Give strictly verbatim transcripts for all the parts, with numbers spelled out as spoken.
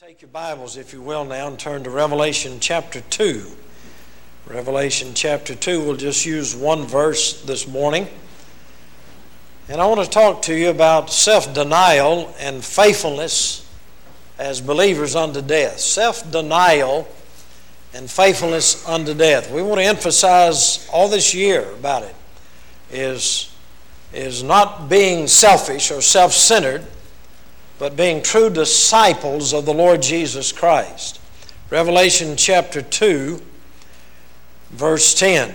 Take your Bibles, if you will, now and turn to Revelation chapter two. Revelation chapter two, we'll just use one verse this morning. And I want to talk to you about self-denial and faithfulness as believers unto death. Self-denial and faithfulness unto death. We want to emphasize all this year about it is, is not being selfish or self-centered, but being true disciples of the Lord Jesus Christ. Revelation chapter two, verse ten.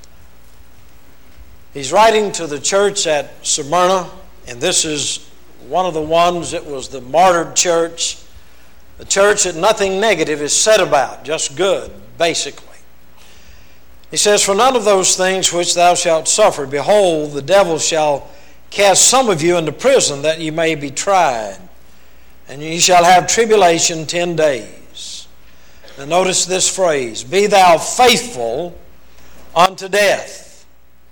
He's writing to the church at Smyrna, and this is one of the ones that was the martyred church, the church that nothing negative is said about, just good, basically. He says, "For none of those things which thou shalt suffer, behold, the devil shall cast some of you into prison, that ye may be tried. And ye shall have tribulation ten days. Now notice this phrase, be thou faithful unto death,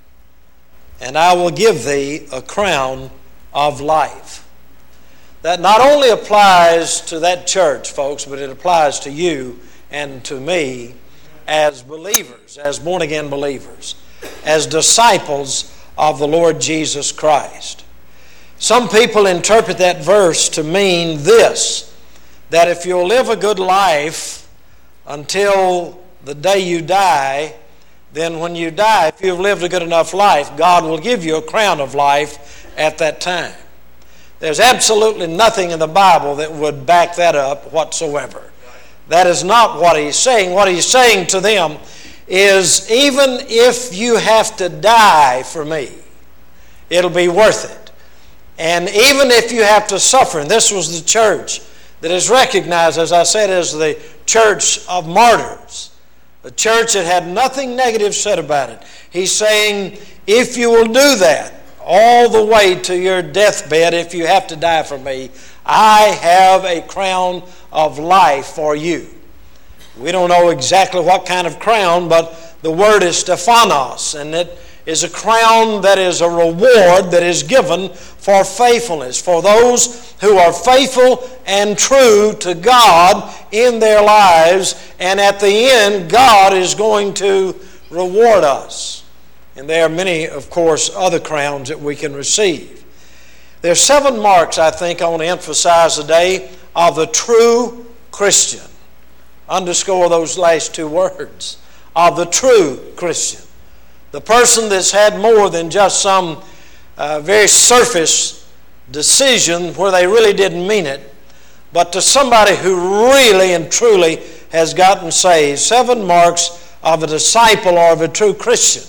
and I will give thee a crown of life." That not only applies to that church, folks, but it applies to you and to me as believers, as born-again believers, as disciples of the Lord Jesus Christ. Some people interpret that verse to mean this, that if you'll live a good life until the day you die, then when you die, if you've lived a good enough life, God will give you a crown of life at that time. There's absolutely nothing in the Bible that would back that up whatsoever. That is not what he's saying. What he's saying to them is, even if you have to die for me, it'll be worth it. And even if you have to suffer, and this was the church that is recognized, as I said, as the church of martyrs, a church that had nothing negative said about it. He's saying, if you will do that all the way to your deathbed, if you have to die for me, I have a crown of life for you. We don't know exactly what kind of crown, but the word is Stephanos, and it is a crown that is a reward that is given for faithfulness, for those who are faithful and true to God in their lives, and at the end, God is going to reward us. And there are many, of course, other crowns that we can receive. There are seven marks, I think, I want to emphasize today of the true Christian. Underscore those last two words, of the true Christian. The person that's had more than just some uh, very surface decision where they really didn't mean it, but to somebody who really and truly has gotten saved. Seven marks of a disciple or of a true Christian.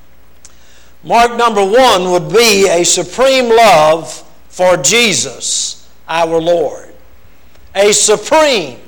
Mark number one would be a supreme love for Jesus, our Lord. A supreme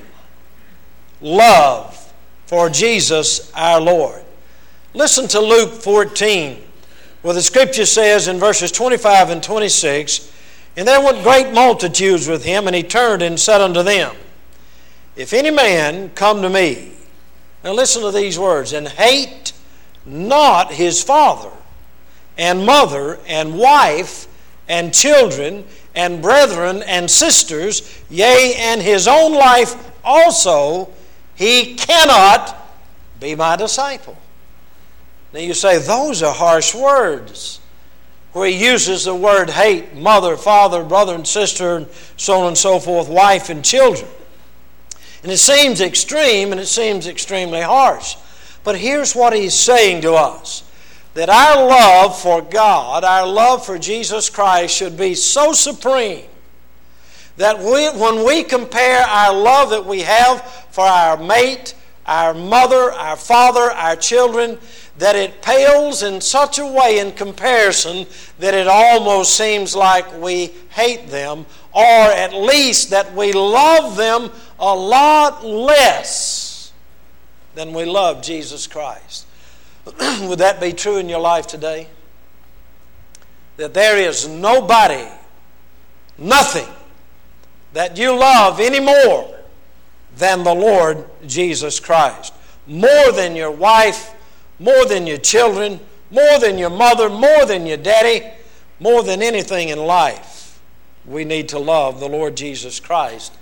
love for Jesus, our Lord. Listen to Luke fourteen, where the scripture says in verses twenty-five and twenty-six, "And there went great multitudes with him, and he turned and said unto them, If any man come to me," now listen to these words, "and hate not his father, and mother, and wife, and children, and brethren, and sisters, yea, and his own life also, he cannot be my disciple." Now you say, those are harsh words, where he uses the word hate, mother, father, brother and sister, and so on and so forth, wife and children. And it seems extreme, and it seems extremely harsh. But here's what he's saying to us, that our love for God, our love for Jesus Christ should be so supreme that we, when we compare our love that we have for our mate, our mother, our father, our children, that it pales in such a way in comparison that it almost seems like we hate them, or at least that we love them a lot less than we love Jesus Christ. Would that be true in your life today? That there is nobody, nothing that you love any more than the Lord Jesus Christ. More than your wife, more than your children, more than your mother, more than your daddy, more than anything in life. We need to love the Lord Jesus Christ.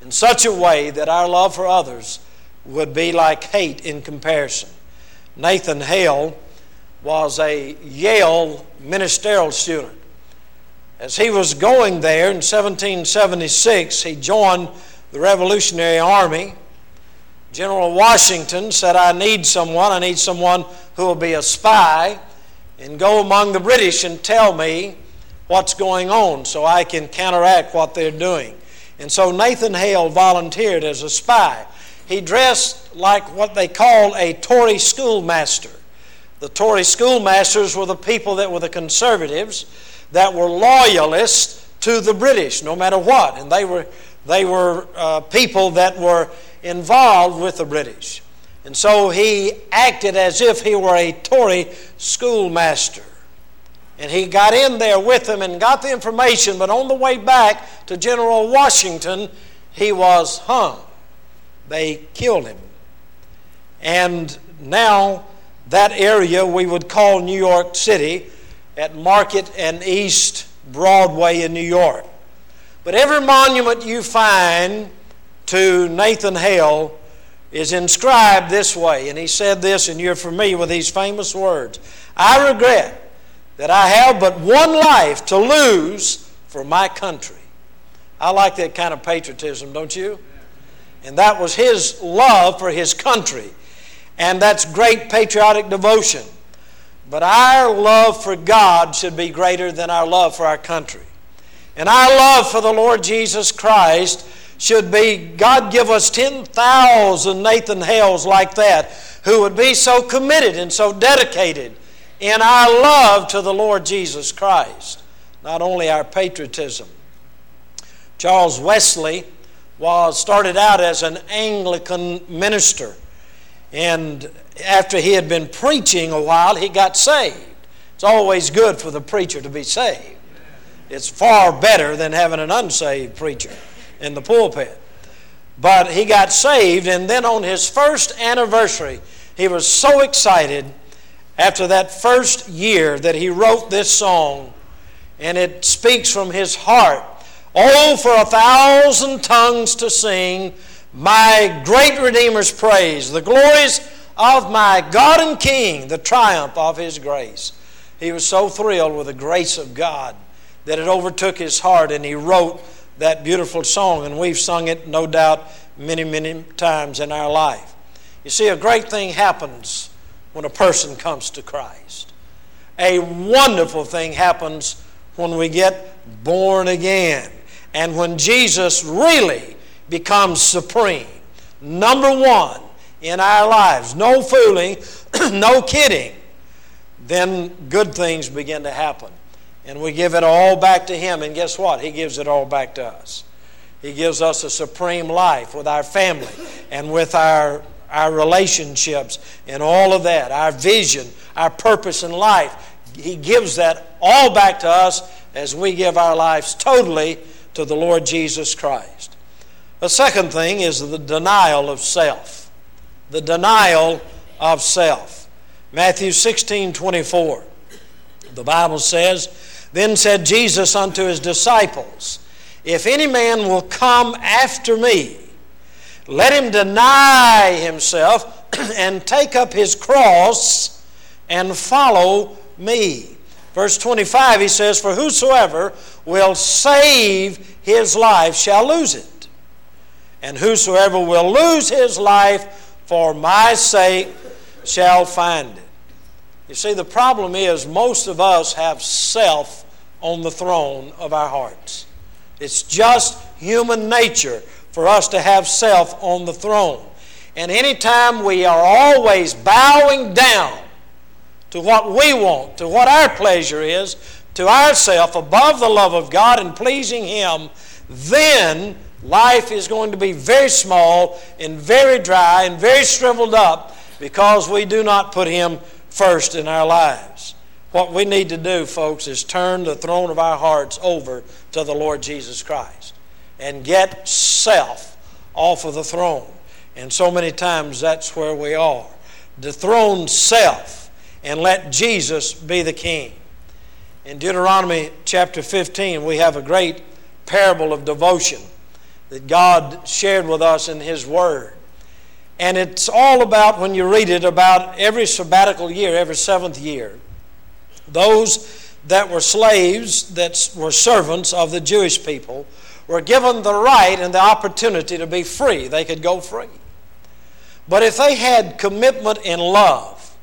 in such a way that our love for others would be like hate in comparison. Nathan Hale was a Yale ministerial student. As he was going there in seventeen seventy-six, he joined the Revolutionary Army. General Washington said, I need someone, I need someone who will be a spy and go among the British and tell me what's going on so I can counteract what they're doing. And so Nathan Hale volunteered as a spy. He dressed like what they called a Tory schoolmaster. The Tory schoolmasters were the people that were the conservatives that were loyalists to the British no matter what. And they were, they were uh, people that were involved with the British. And so he acted as if he were a Tory schoolmaster. And he got in there with them and got the information, but on the way back to General Washington, he was hung. They killed him. And now that area we would call New York City, at Market and East Broadway in New York. But every monument you find to Nathan Hale is inscribed this way. And he said this, and you're familiar with these famous words. I regret that I have but one life to lose for my country. I like that kind of patriotism, don't you? And that was his love for his country. And that's great patriotic devotion. But our love for God should be greater than our love for our country. And our love for the Lord Jesus Christ should be, God give us ten thousand Nathan Hales like that who would be so committed and so dedicated in our love to the Lord Jesus Christ. Not only our patriotism. Charles Wesley was started out as an Anglican minister. And after he had been preaching a while, he got saved. It's always good for the preacher to be saved. It's far better than having an unsaved preacher in the pulpit. But he got saved, and then on his first anniversary, he was so excited after that first year that he wrote this song, and it speaks from his heart. Oh, for a thousand tongues to sing my great Redeemer's praise, the glories of my God and King, the triumph of His grace. He was so thrilled with the grace of God that it overtook his heart, and he wrote that beautiful song, and we've sung it, no doubt, many, many times in our life. You see, a great thing happens when a person comes to Christ. A wonderful thing happens when we get born again, and when Jesus really becomes supreme, number one in our lives. No fooling, no kidding. Then good things begin to happen. And we give it all back to Him. And guess what? He gives it all back to us. He gives us a supreme life with our family and with our, our relationships and all of that. Our vision, our purpose in life. He gives that all back to us as we give our lives totally to the Lord Jesus Christ. The second thing is the denial of self. The denial of self. Matthew sixteen twenty-four. The Bible says, Then said Jesus unto His disciples, If any man will come after me, let him deny himself and take up his cross and follow me. Verse twenty-five, he says, For whosoever will save his life shall lose it. And whosoever will lose his life for my sake shall find it. You see, the problem is most of us have self on the throne of our hearts. It's just human nature for us to have self on the throne. And anytime we are always bowing down to what we want, to what our pleasure is, to ourself above the love of God and pleasing Him, then life is going to be very small and very dry and very shriveled up because we do not put Him first in our lives. What we need to do, folks, is turn the throne of our hearts over to the Lord Jesus Christ and get self off of the throne. And so many times that's where we are. Dethrone self and let Jesus be the King. In Deuteronomy chapter fifteen, we have a great parable of devotion. that God shared with us in His Word. And it's all about, when you read it, about every sabbatical year, every seventh year, those that were slaves, that were servants of the Jewish people, were given the right and the opportunity to be free. They could go free. But if they had commitment in love,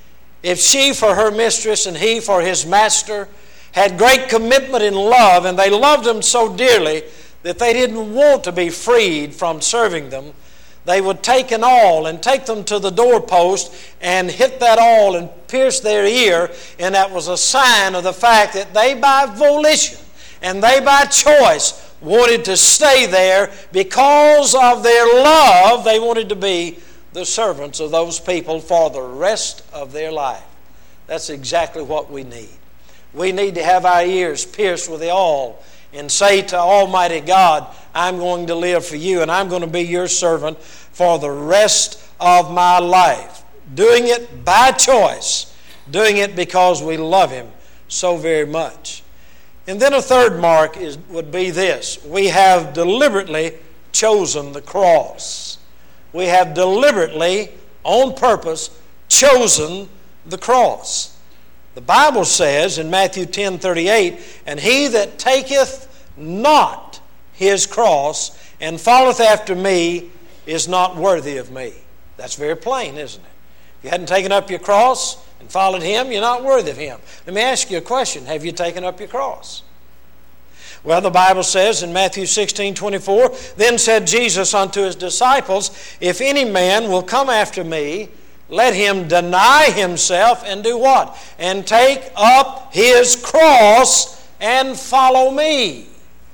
if she for her mistress and he for his master had great commitment in love, and they loved him so dearly that they didn't want to be freed from serving them, they would take an awl and take them to the doorpost and hit that awl and pierce their ear, and that was a sign of the fact that they by volition and they by choice wanted to stay there because of their love. They wanted to be the servants of those people for the rest of their life. That's exactly what we need. We need to have our ears pierced with the awl and say to Almighty God, I'm going to live for you and I'm going to be your servant for the rest of my life. Doing it by choice. Doing it because we love Him so very much. And then a third mark is, would be this. We have deliberately chosen the cross. We have deliberately, on purpose, chosen the cross. The Bible says in Matthew ten thirty-eight, and he that taketh not his cross and followeth after me is not worthy of me. That's very plain, isn't it? If you hadn't taken up your cross and followed Him, you're not worthy of Him. Let me ask you a question. Have you taken up your cross? Well, the Bible says in Matthew sixteen twenty-four, then said Jesus unto His disciples, if any man will come after me, let him deny himself and do what? And take up his cross and follow me.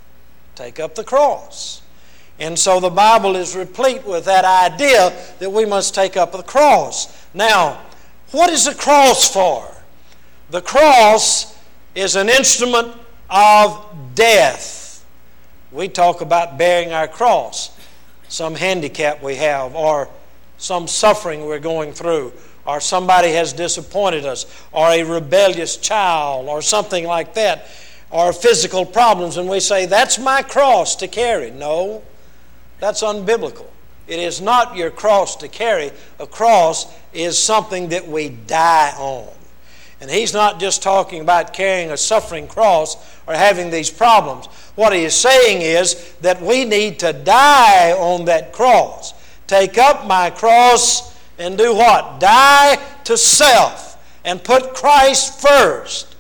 Take up the cross. And so the Bible is replete with that idea that we must take up the cross. Now, what is the cross for? The cross is an instrument of death. We talk about bearing our cross, some handicap we have, or some suffering we're going through, or somebody has disappointed us, or a rebellious child, or something like that, or physical problems, and we say, that's my cross to carry. No, that's unbiblical. It is not your cross to carry. A cross is something that we die on. And He's not just talking about carrying a suffering cross or having these problems. What He is saying is that we need to die on that cross. Take up my cross and do what? Die to self and put Christ first.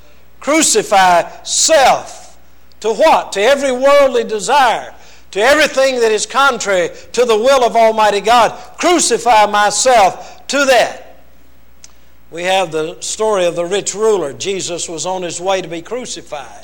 Crucify self to what? To every worldly desire, to everything that is contrary to the will of Almighty God. Crucify myself to that. We have the story of the rich ruler. Jesus was on His way to be crucified.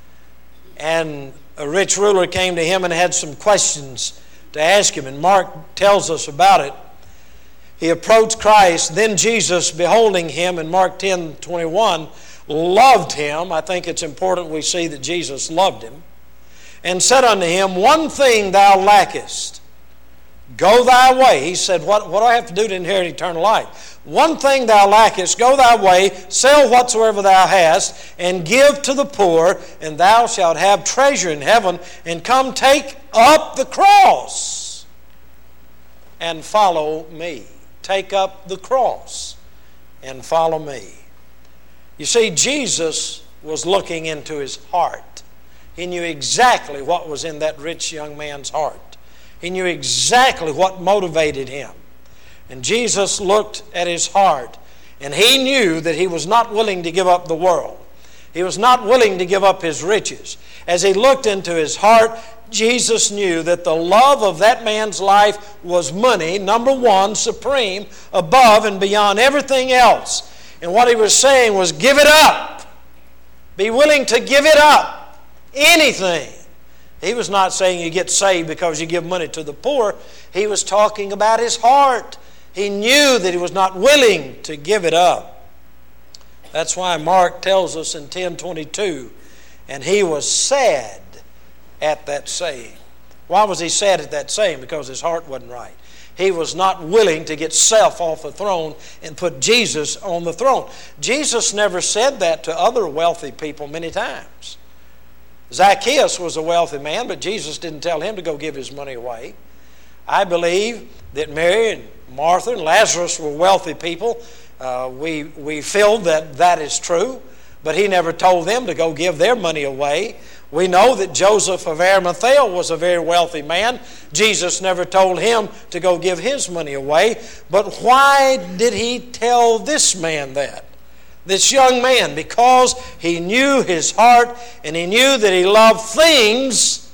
And a rich ruler came to Him and had some questions to ask Him, and Mark tells us about it. He approached Christ, then Jesus, beholding Him in Mark ten twenty-one, loved Him. I think it's important we see that Jesus loved Him, and said unto Him, one thing thou lackest, go thy way. He said, what, what do I have to do to inherit eternal life? One thing thou lackest, go thy way, sell whatsoever thou hast, and give to the poor, and thou shalt have treasure in heaven, and come take up the cross and follow me. Take up the cross and follow me. You see, Jesus was looking into his heart. He knew exactly what was in that rich young man's heart. He knew exactly what motivated him. And Jesus looked at his heart, and He knew that he was not willing to give up the world. He was not willing to give up his riches. As He looked into his heart, Jesus knew that the love of that man's life was money, number one, supreme, above and beyond everything else. And what He was saying was, give it up. Be willing to give it up. Anything. He was not saying you get saved because you give money to the poor. He was talking about his heart. He knew that he was not willing to give it up. That's why Mark tells us in ten twenty-two, and he was sad at that saying. Why was he sad at that saying? Because his heart wasn't right. He was not willing to get self off the throne and put Jesus on the throne. Jesus never said that to other wealthy people many times. Zacchaeus was a wealthy man, but Jesus didn't tell him to go give his money away. I believe that Mary and Martha and Lazarus were wealthy people. Uh, we, we feel that that is true, but he never told them to go give their money away. We know that Joseph of Arimathea was a very wealthy man. Jesus never told him to go give his money away. But why did he tell this man that? This young man, because he knew his heart and he knew that he loved things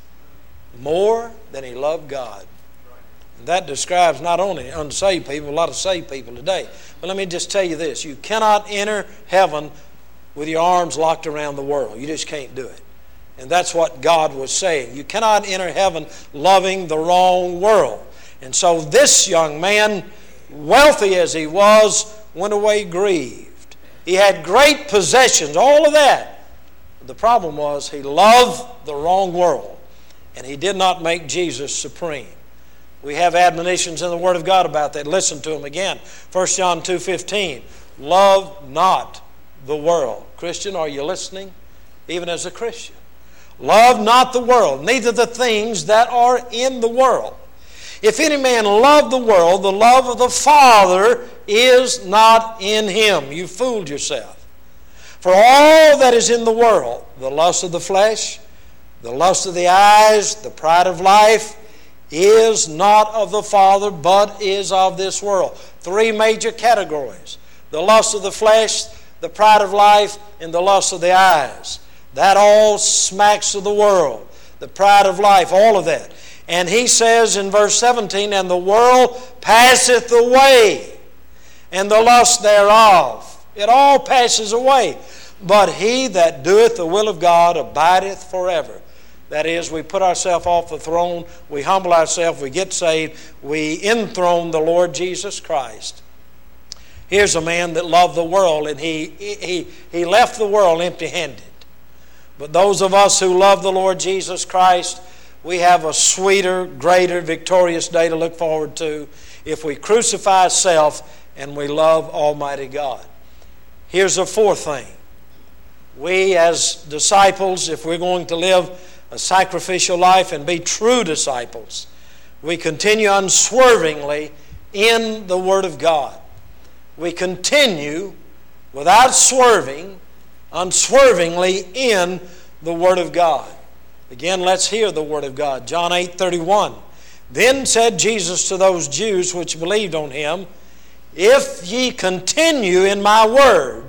more than he loved God. And that describes not only unsaved people, a lot of saved people today. But let me just tell you this. You cannot enter heaven with your arms locked around the world. You just can't do it. And that's what God was saying. You cannot enter heaven loving the wrong world. And so this young man, wealthy as he was, went away grieved. He had great possessions, all of that. The problem was he loved the wrong world, and he did not make Jesus supreme. We have admonitions in the Word of God about that. Listen to them again. First John two fifteen, love not the world. Christian, are you listening? Even as a Christian. Love not the world, neither the things that are in the world. If any man love the world, the love of the Father is not in him. You fooled yourself. For all that is in the world, the lust of the flesh, the lust of the eyes, the pride of life, is not of the Father, but is of this world. Three major categories. The lust of the flesh, the pride of life, and the lust of the eyes. That all smacks of the world. The pride of life, all of that. And he says in verse seventeen, and the world passeth away, and the lust thereof. It all passes away. But he that doeth the will of God abideth forever. That is, we put ourselves off the throne, we humble ourselves, we get saved, we enthrone the Lord Jesus Christ. Here's a man that loved the world, and he, he, he left the world empty-handed. But those of us who love the Lord Jesus Christ, we have a sweeter, greater, victorious day to look forward to if we crucify self and we love Almighty God. Here's a fourth thing. We as disciples, if we're going to live a sacrificial life and be true disciples, we continue unswervingly in the Word of God. We continue without swerving, unswervingly in the Word of God. Again, let's hear the Word of God. John eight thirty-one. Then said Jesus to those Jews which believed on him, if ye continue in my word,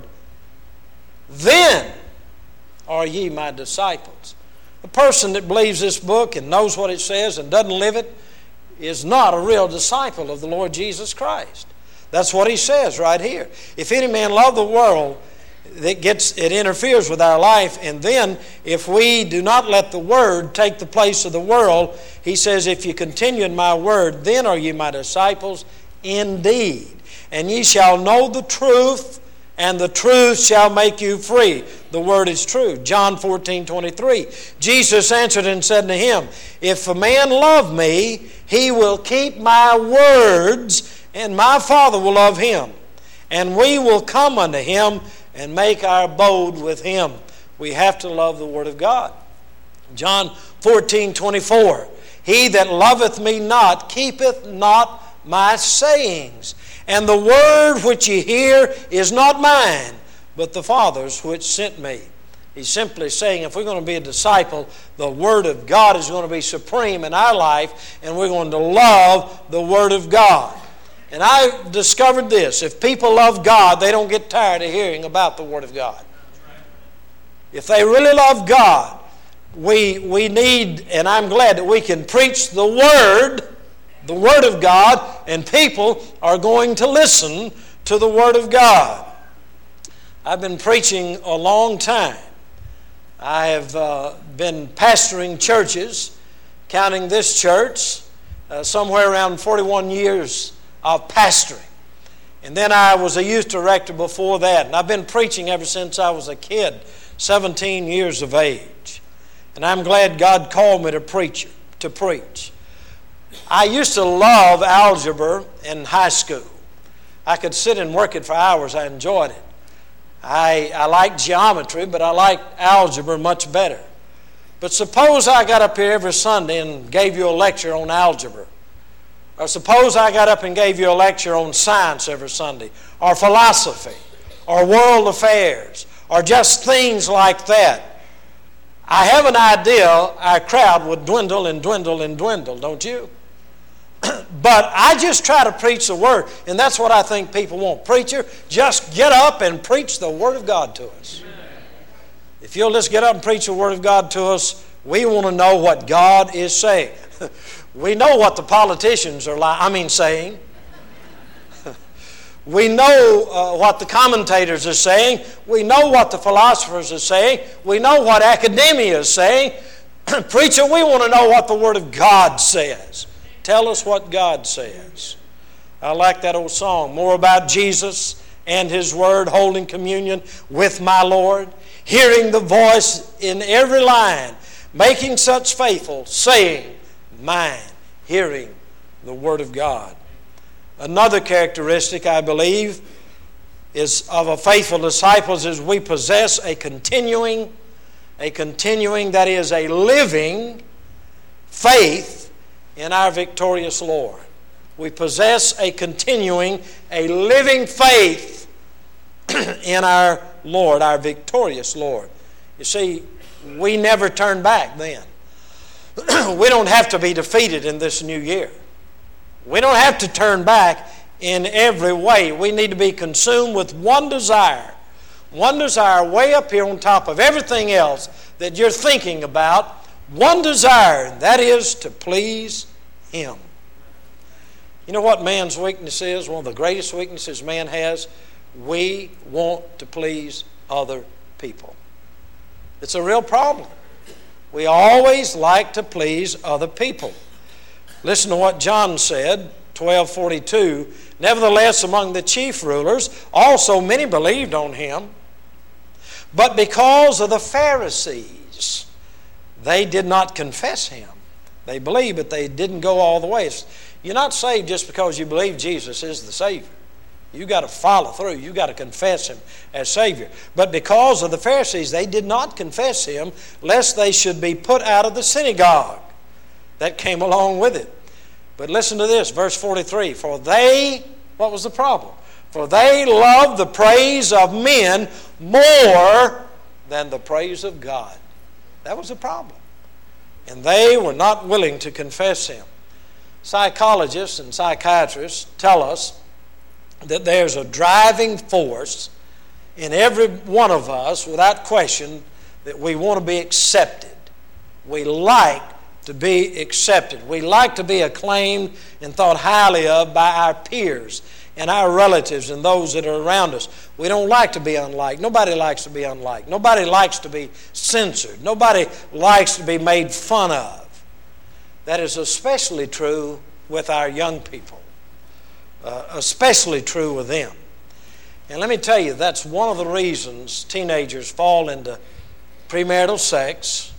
then are ye my disciples. The person that believes this book and knows what it says and doesn't live it is not a real disciple of the Lord Jesus Christ. That's what he says right here. If any man love the world, that gets it interferes with our life, and then if we do not let the Word take the place of the world, he says, if you continue in my word, then are ye my disciples indeed. And ye shall know the truth, and the truth shall make you free. The word is true. John fourteen twenty-three. Jesus answered and said to him, if a man love me, he will keep my words, and my Father will love him. And we will come unto him and make our abode with him. We have to love the Word of God. John fourteen twenty-four. He that loveth me not keepeth not my sayings. And the word which ye hear is not mine, but the Father's which sent me. He's simply saying if we're going to be a disciple, the Word of God is going to be supreme in our life, and we're going to love the Word of God. And I discovered this. If people love God, they don't get tired of hearing about the Word of God. If they really love God, we, we need, and I'm glad that we can preach the Word, the Word of God, and people are going to listen to the Word of God. I've been preaching a long time. I have uh, been pastoring churches, counting this church, uh, somewhere around forty-one years of pastoring. And then I was a youth director before that. And I've been preaching ever since I was a kid, seventeen years of age. And I'm glad God called me to preach. To preach. I used to love algebra in high school. I could sit and work it for hours. I enjoyed it. I, I liked geometry, but I liked algebra much better. But suppose I got up here every Sunday and gave you a lecture on algebra. Or suppose I got up and gave you a lecture on science every Sunday, or philosophy, or world affairs, or just things like that. I have an idea our crowd would dwindle and dwindle and dwindle, don't you? But I just try to preach the Word, and that's what I think people want. Preacher, just get up and preach the Word of God to us. If you'll just get up and preach the Word of God to us, we want to know what God is saying. We know what the politicians are like, I mean saying. We know uh, what the commentators are saying. We know what the philosophers are saying. We know what academia is saying. Preacher, we want to know what the Word of God says. Tell us what God says. I like that old song, more about Jesus and His Word, holding communion with my Lord, hearing the voice in every line, making such faithful, saying, mine, hearing the Word of God. Another characteristic, I believe, is of a faithful disciple is we possess a continuing, a continuing, that is, a living faith in our victorious Lord. We possess a continuing, a living faith in our Lord, our victorious Lord. You see, we never turn back then. We don't have to be defeated in this new year. We don't have to turn back in every way. We need to be consumed with one desire. One desire way up here on top of everything else that you're thinking about. One desire, and that is to please Him. You know what man's weakness is? One of the greatest weaknesses man has? We want to please other people. It's a real problem. We always like to please other people. Listen to what John said, twelve forty-two. Nevertheless, among the chief rulers, also many believed on Him. But because of the Pharisees, they did not confess Him. They believed, but they didn't go all the way. You're not saved just because you believe Jesus is the Savior. You've got to follow through. You've got to confess Him as Savior. But because of the Pharisees, they did not confess Him, lest they should be put out of the synagogue. That came along with it. But listen to this, verse forty-three. For they, what was the problem? For they loved the praise of men more than the praise of God. That was the problem. And they were not willing to confess Him. Psychologists and psychiatrists tell us that there's a driving force in every one of us, without question, that we want to be accepted. We like to be accepted. We like to be acclaimed and thought highly of by our peers and our relatives and those that are around us. We don't like to be unliked. Nobody likes to be unliked. Nobody likes to be censored. Nobody likes to be made fun of. That is especially true with our young people. Uh, especially true with them. And let me tell you, that's one of the reasons teenagers fall into premarital sex,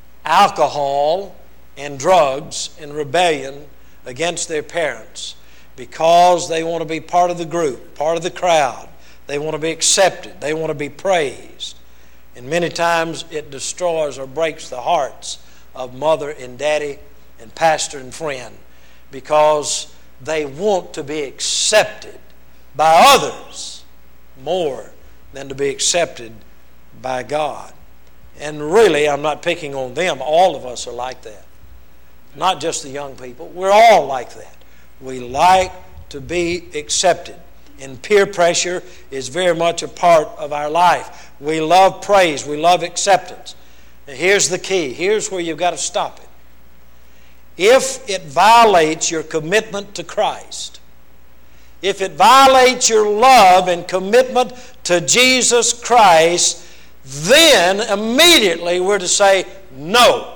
alcohol, and drugs and rebellion against their parents, because they want to be part of the group, part of the crowd. They want to be accepted. They want to be praised. And many times it destroys or breaks the hearts of mother and daddy and pastor and friend, because they want to be accepted by others more than to be accepted by God. And really, I'm not picking on them. All of us are like that. Not just the young people. We're all like that. We like to be accepted. And peer pressure is very much a part of our life. We love praise. We love acceptance. And here's the key. Here's where you've got to stop it. If it violates your commitment to Christ, if it violates your love and commitment to Jesus Christ, then immediately we're to say, no.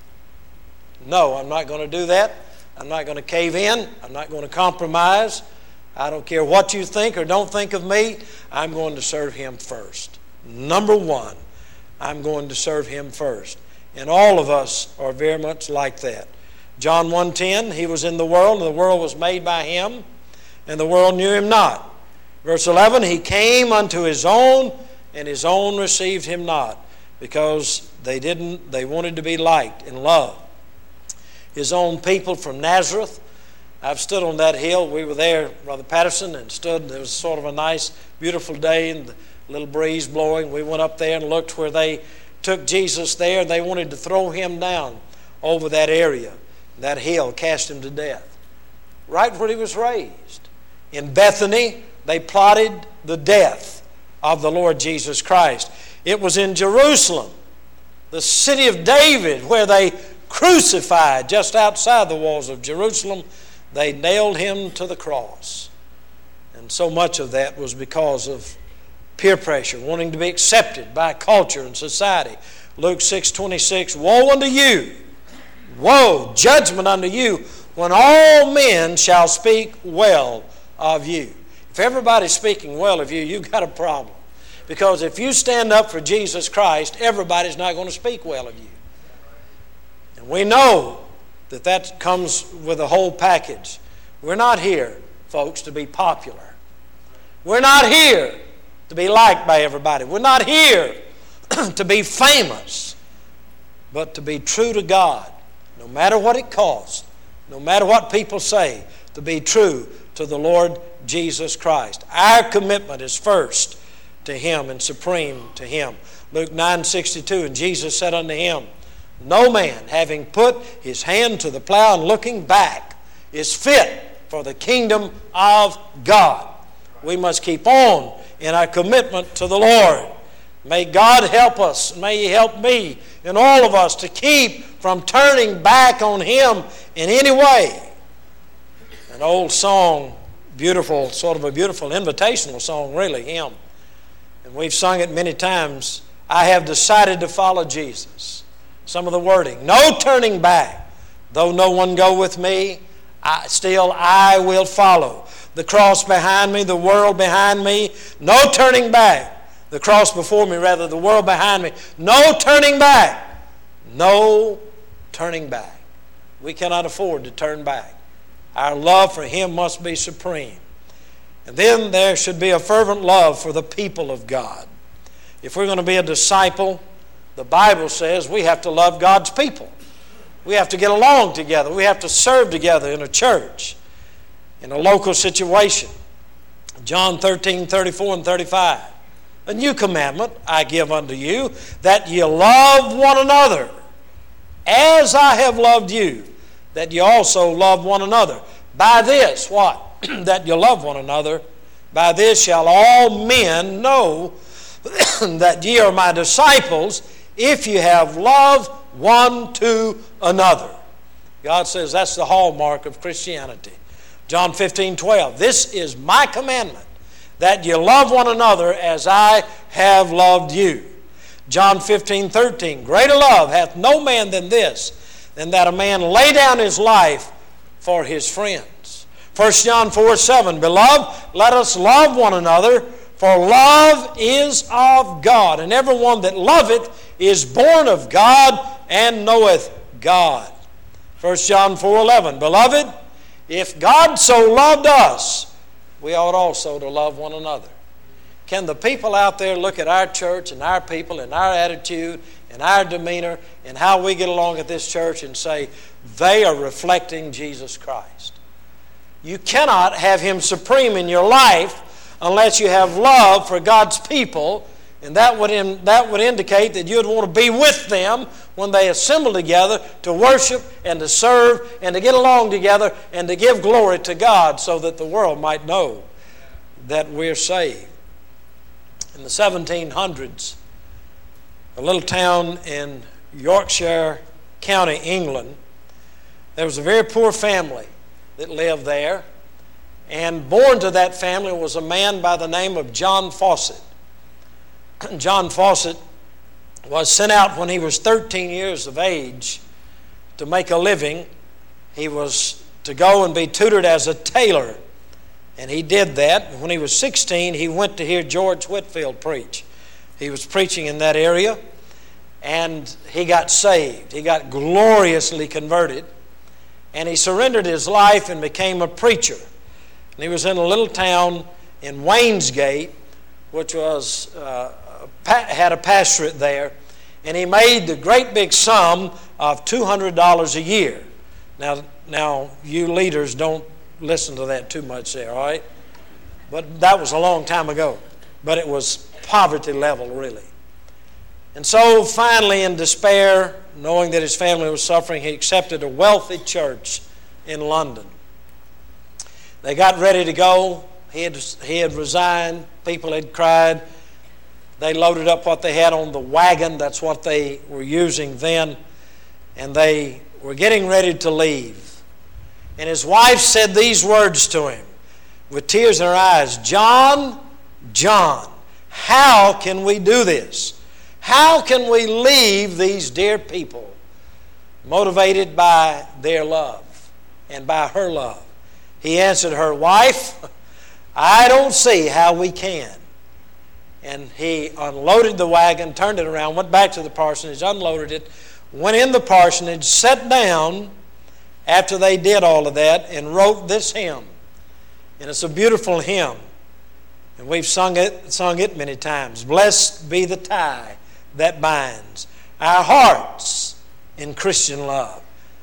No, I'm not going to do that. I'm not going to cave in. I'm not going to compromise. I don't care what you think or don't think of me. I'm going to serve Him first. Number one, I'm going to serve Him first. And all of us are very much like that. John one ten, He was in the world, and the world was made by Him, and the world knew Him not. Verse eleven, He came unto His own, and His own received Him not. because they didn't, they wanted to be liked and loved. His own people from Nazareth, I've stood on that hill. We were there, Brother Patterson, and stood. There was sort of a nice, beautiful day and the little breeze blowing. We went up there and looked where they took Jesus there, and they wanted to throw him down over that area, that hill, cast him to death. Right where he was raised. In Bethany, they plotted the death of the Lord Jesus Christ. It was in Jerusalem, the city of David, where they crucified, just outside the walls of Jerusalem, they nailed him to the cross. And so much of that was because of peer pressure, wanting to be accepted by culture and society. Luke six twenty-six, woe unto you, woe, judgment unto you, when all men shall speak well of you. If everybody's speaking well of you, you've got a problem. Because if you stand up for Jesus Christ, everybody's not going to speak well of you. And we know that that comes with a whole package. We're not here, folks, to be popular. We're not here to be liked by everybody. We're not here to be famous, but to be true to God, no matter what it costs, no matter what people say, to be true to the Lord Jesus Christ. Our commitment is first to Him and supreme to Him. Luke nine sixty-two, and Jesus said unto him, no man, having put his hand to the plow and looking back, is fit for the kingdom of God. We must keep on in our commitment to the Lord. May God help us. May He help me and all of us to keep from turning back on Him in any way. An old song, beautiful, sort of a beautiful invitational song, really, hymn. And we've sung it many times. I have decided to follow Jesus. Some of the wording. No turning back. Though no one go with me, I, still I will follow. The cross behind me, the world behind me. No turning back. The cross before me, rather, the world behind me. No turning back. No turning back. We cannot afford to turn back. Our love for Him must be supreme. And then there should be a fervent love for the people of God. If we're going to be a disciple, the Bible says we have to love God's people. We have to get along together. We have to serve together in a church, in a local situation. John thirteen, thirty-four and thirty-five. A new commandment I give unto you, that ye love one another, as I have loved you, that ye also love one another. By this, what? That you love one another. By this shall all men know that ye are my disciples, if you have love one to another. God says that's the hallmark of Christianity. John fifteen, twelve. This is my commandment, that you love one another as I have loved you. John fifteen, thirteen. Greater love hath no man than this, than that a man lay down his life for his friends. First John four, seven. Beloved, let us love one another, for love is of God, and everyone that loveth is born of God and knoweth God. First John four, eleven. Beloved, if God so loved us, we ought also to love one another. Can the people out there look at our church and our people and our attitude and our demeanor and how we get along at this church and say, they are reflecting Jesus Christ? You cannot have Him supreme in your life unless you have love for God's people, and that would, in, that would indicate that you would want to be with them when they assemble together to worship and to serve and to get along together and to give glory to God so that the world might know that we're saved. In the seventeen hundreds, a little town in Yorkshire County, England, there was a very poor family that lived there, and born to that family was a man by the name of John Fawcett. John Fawcett was sent out when he was thirteen years of age to make a living. He was to go and be tutored as a tailor, and he did that. When he was sixteen, he went to hear George Whitefield preach. He was preaching in that area, and he got saved. He got gloriously converted, and he surrendered his life and became a preacher. And he was in a little town in Waynesgate, which was uh, had a pastorate there. and he made the great big sum of two hundred dollars a year. Now, now you leaders don't listen to that too much there, all right? But that was a long time ago. But it was poverty level, really. And so finally, in despair, knowing that his family was suffering, he accepted a wealthy church in London. They got ready to go. He had, he had resigned. People had cried. They loaded up what they had on the wagon. That's what they were using then. And they were getting ready to leave. And his wife said these words to him with tears in her eyes, "John, John, how can we do this? How can we leave these dear people motivated by their love and by her love?" He answered her, "Wife, I don't see how we can." And he unloaded the wagon, turned it around, went back to the parsonage, unloaded it, went in the parsonage, sat down after they did all of that, and wrote this hymn. And it's a beautiful hymn. And we've sung it, sung it many times. "Blessed be the tie that binds our hearts in Christian love."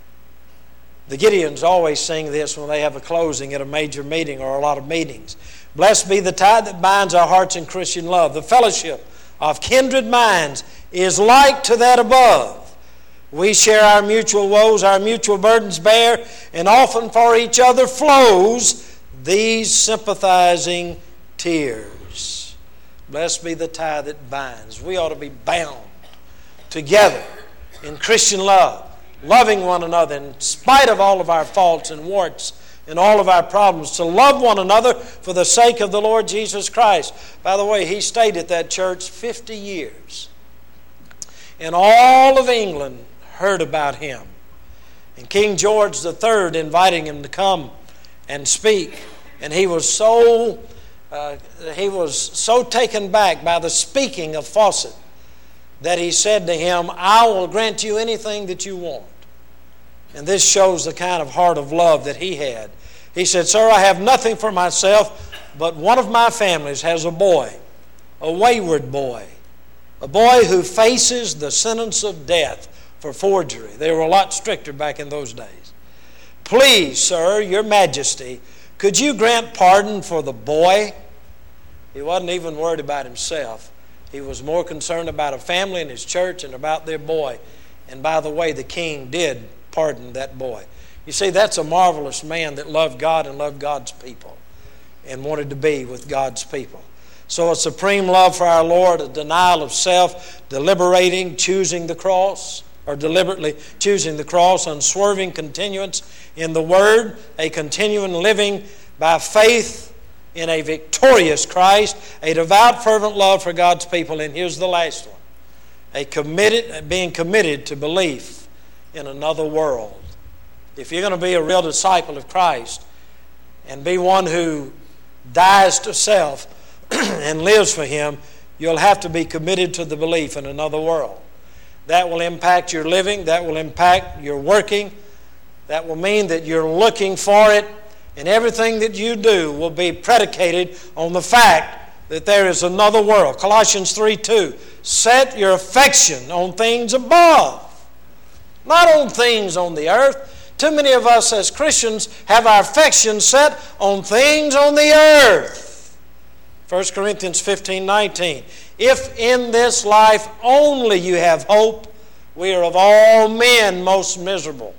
The Gideons always sing this when they have a closing at a major meeting or a lot of meetings. "Blessed be the tie that binds our hearts in Christian love. The fellowship of kindred minds is like to that above. We share our mutual woes, our mutual burdens bear, and often for each other flows these sympathizing tears." Blessed be the tie that binds. We ought to be bound together in Christian love, loving one another in spite of all of our faults and warts and all of our problems, to love one another for the sake of the Lord Jesus Christ. By the way, he stayed at that church fifty years. And all of England heard about him. And King George the Third inviting him to come and speak. And he was so uh, he was so taken back by the speaking of Fawcett that he said to him, "I will grant you anything that you want." And this shows the kind of heart of love that he had. He said, "Sir, I have nothing for myself, but one of my families has a boy, a wayward boy, a boy who faces the sentence of death for forgery." They were a lot stricter back in those days. "Please, sir, your majesty, could you grant pardon for the boy?" He wasn't even worried about himself. He was more concerned about a family and his church and about their boy. And by the way, the king did pardon that boy. You see, that's a marvelous man that loved God and loved God's people and wanted to be with God's people. So a supreme love for our Lord, a denial of self, deliberating, choosing the cross, or deliberately choosing the cross, unswerving continuance in the Word, a continuing living by faith in a victorious Christ, a devout, fervent love for God's people, and here's the last one, a committed, being committed to belief in another world. If you're going to be a real disciple of Christ and be one who dies to self and lives for Him, you'll have to be committed to the belief in another world. That will impact your living. That will impact your working. That will mean that you're looking for it, and everything that you do will be predicated on the fact that there is another world. Colossians three two, set your affection on things above, not on things on the earth. Too many of us as Christians have our affection set on things on the earth. First Corinthians fifteen nineteen, if in this life only you have hope, we are of all men most miserable.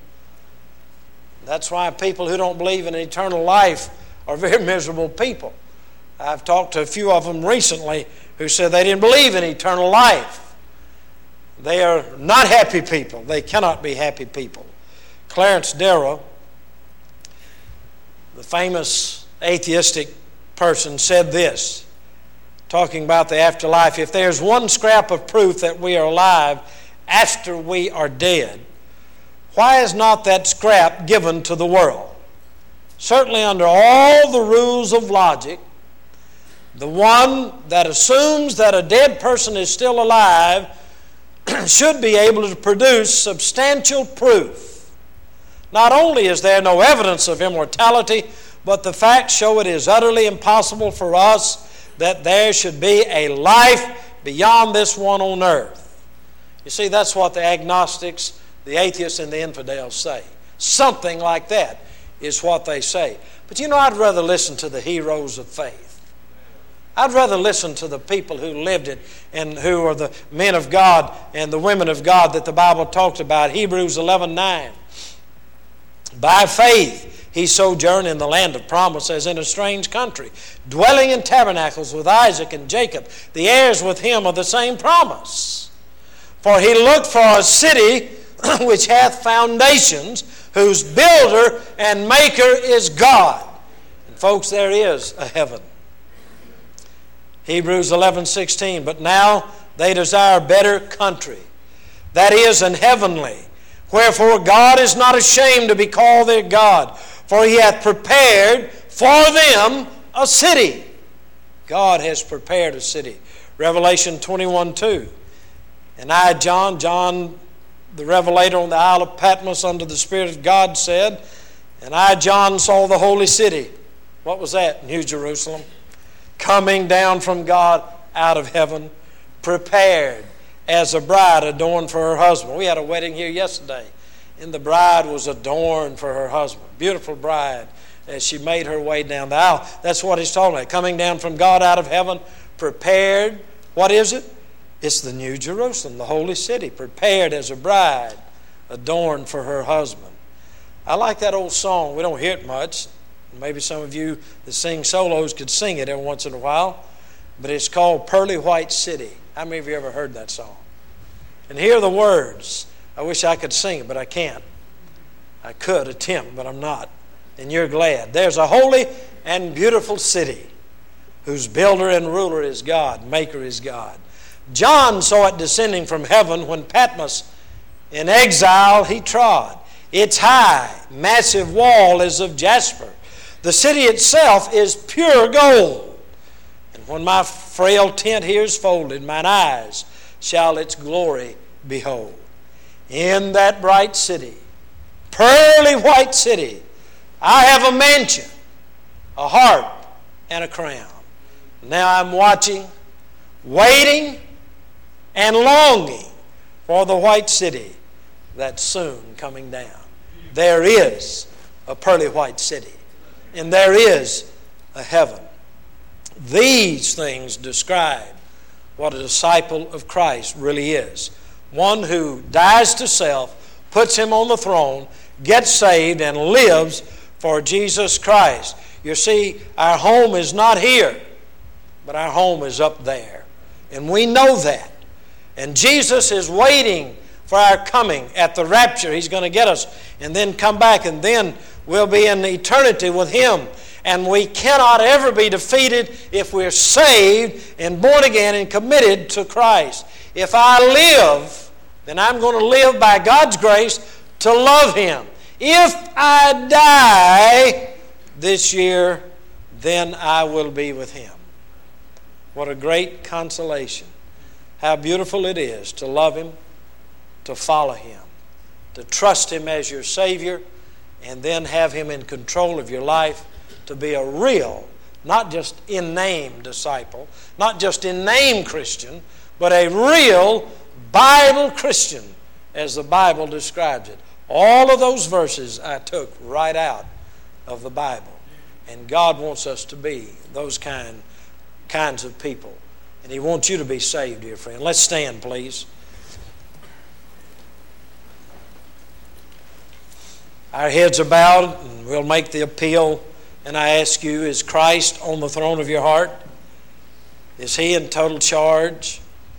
That's why people who don't believe in eternal life are very miserable people. I've talked to a few of them recently who said they didn't believe in eternal life. They are not happy people. They cannot be happy people. Clarence Darrow, the famous atheistic person, said this, talking about the afterlife: if there's one scrap of proof that we are alive after we are dead, why is not that scrap given to the world? Certainly under all the rules of logic, the one that assumes that a dead person is still alive should be able to produce substantial proof. Not only is there no evidence of immortality, but the facts show it is utterly impossible for us that there should be a life beyond this one on earth. You see, that's what the agnostics, the atheists, and the infidels say. Something like that is what they say. But you know, I'd rather listen to the heroes of faith. I'd rather listen to the people who lived it and who are the men of God and the women of God that the Bible talks about. Hebrews eleven nine. By faith he sojourned in the land of promise as in a strange country, dwelling in tabernacles with Isaac and Jacob, the heirs with him of the same promise. For he looked for a city which hath foundations, whose builder and maker is God. And folks, there is a heaven. Hebrews eleven sixteen. But now they desire a better country, that is, an heavenly. Wherefore God is not ashamed to be called their God, for he hath prepared for them a city. God has prepared a city. Revelation twenty-one two. And I, John, John the Revelator on the Isle of Patmos under the Spirit of God said, and I, John, saw the holy city. What was that? New Jerusalem. Coming down from God out of heaven, prepared as a bride adorned for her husband. We had a wedding here yesterday, and the bride was adorned for her husband. Beautiful bride as she made her way down the aisle. That's what he's talking about. Coming down from God out of heaven, prepared. What is it? It's the New Jerusalem, the holy city, prepared as a bride adorned for her husband. I like that old song. We don't hear it much. Maybe some of you that sing solos could sing it every once in a while. But it's called Pearly White City. How many of you ever heard that song? And hear the words. I wish I could sing it, but I can't. I could attempt, but I'm not. And you're glad. There's a holy and beautiful city whose builder and ruler is God, maker is God. John saw it descending from heaven when Patmos in exile he trod. Its high, massive wall is of jasper. The city itself is pure gold. And when my frail tent here is folded, mine eyes shall its glory behold. In that bright city, pearly white city, I have a mansion, a harp, and a crown. Now I'm watching, waiting, and longing for the white city that's soon coming down. There is a pearly white city, and there is a heaven. These things describe what a disciple of Christ really is. One who dies to self, puts him on the throne, gets saved, and lives for Jesus Christ. You see, our home is not here, but our home is up there. And we know that. And Jesus is waiting for our coming at the rapture. He's going to get us and then come back, and then we'll be in eternity with Him. And we cannot ever be defeated if we're saved and born again and committed to Christ. If I live, then I'm going to live by God's grace to love Him. If I die this year, then I will be with Him. What a great consolation. How beautiful it is to love Him, to follow Him, to trust Him as your Savior, and then have Him in control of your life, to be a real, not just in name disciple, not just in name Christian, but a real Bible Christian, as the Bible describes it. All of those verses I took right out of the Bible. And God wants us to be those kind, kinds of people. And He wants you to be saved, dear friend. Let's stand, please. Our heads are bowed, and we'll make the appeal. And I ask you, is Christ on the throne of your heart? Is He in total charge?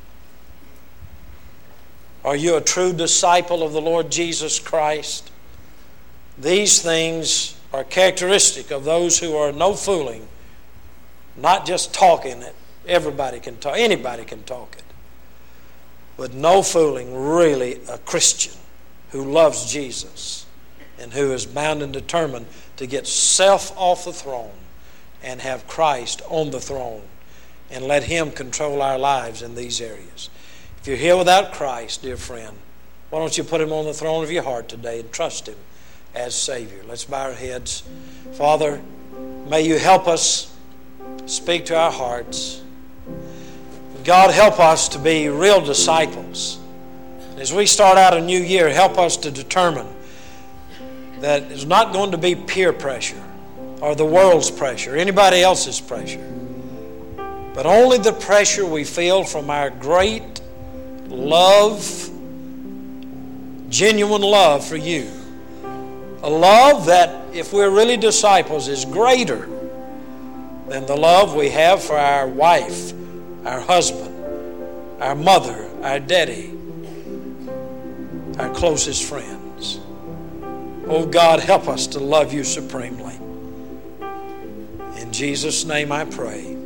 Are you a true disciple of the Lord Jesus Christ? These things are characteristic of those who are no fooling, not just talking it. Everybody can talk, anybody can talk it. But no fooling, really a Christian who loves Jesus and who is bound and determined to get self off the throne and have Christ on the throne and let Him control our lives in these areas. If you're here without Christ, dear friend, why don't you put Him on the throne of your heart today and trust Him as Savior. Let's bow our heads. Father, may You help us, speak to our hearts. God, help us to be real disciples As we start out a new year, help us to determine that it's not going to be peer pressure or the world's pressure, anybody else's pressure, but only the pressure we feel from our great love, genuine love for you. A love that, if we're really disciples, is greater than the love we have for our wife, our husband, our mother, our daddy, our closest friends. Oh God, help us to love you supremely. In Jesus' name I pray.